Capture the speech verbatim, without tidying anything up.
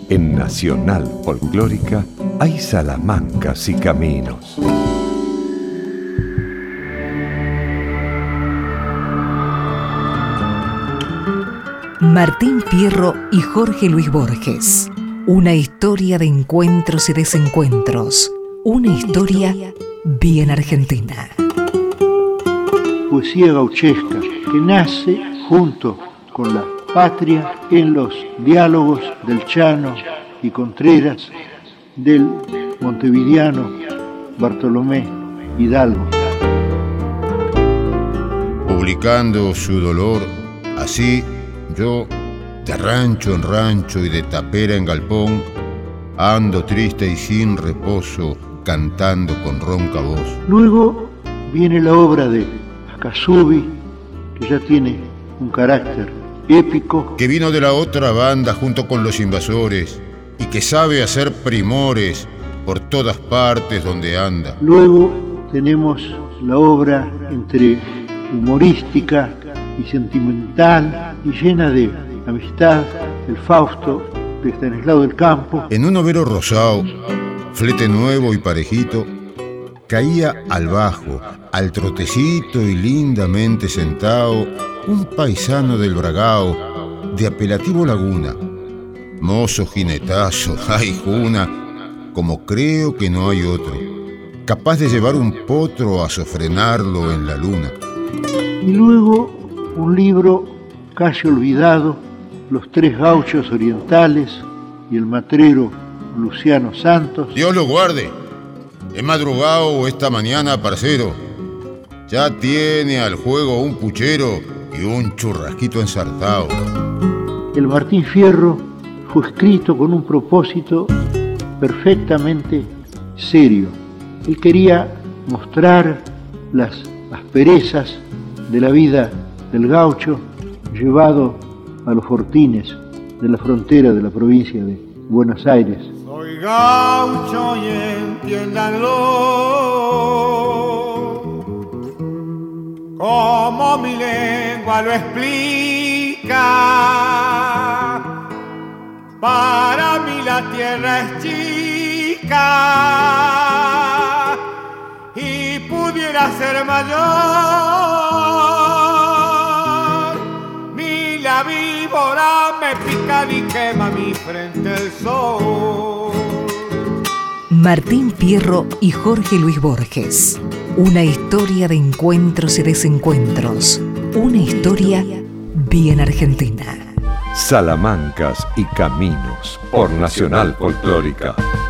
En Nacional Folclórica hay salamancas y caminos. Martín Fierro y Jorge Luis Borges. Una historia de encuentros y desencuentros. Una historia bien argentina. Poesía gauchesca que nace junto con la patria en los diálogos del Chano y Contreras, del montevideano Bartolomé Hidalgo. Publicando su dolor, así yo, de rancho en rancho y de tapera en galpón, ando triste y sin reposo, cantando con ronca voz. Luego viene la obra de Akasubi, que ya tiene un carácter épico, que vino de la otra banda junto con los invasores y que sabe hacer primores por todas partes donde anda. Luego tenemos la obra entre humorística y sentimental y llena de amistad, el Fausto de Estanislao del Campo. En un overo rosado, flete nuevo y parejito, caía al bajo, al trotecito y lindamente sentado, un paisano del Bragao, de apelativo Laguna. Mozo jinetazo, ay juna, como creo que no hay otro, capaz de llevar un potro a sofrenarlo en la luna. Y luego un libro casi olvidado, Los Tres Gauchos Orientales y el matrero Luciano Santos. Dios lo guarde. He madrugado esta mañana, parcero. Ya tiene al juego un puchero y un churrasquito ensartado. El Martín Fierro fue escrito con un propósito perfectamente serio. Él quería mostrar las asperezas de la vida del gaucho llevado a los fortines de la frontera de la provincia de Buenos Aires. Soy gaucho y entiéndanlo, como mi lengua lo explica. Para mí la tierra es chica y pudiera ser mayor. Ni la víbora me pica ni quema mi frente el sol. Martín Fierro y Jorge Luis Borges. Una historia de encuentros y desencuentros. Una historia bien argentina. Salamancas y caminos por Nacional Folclórica.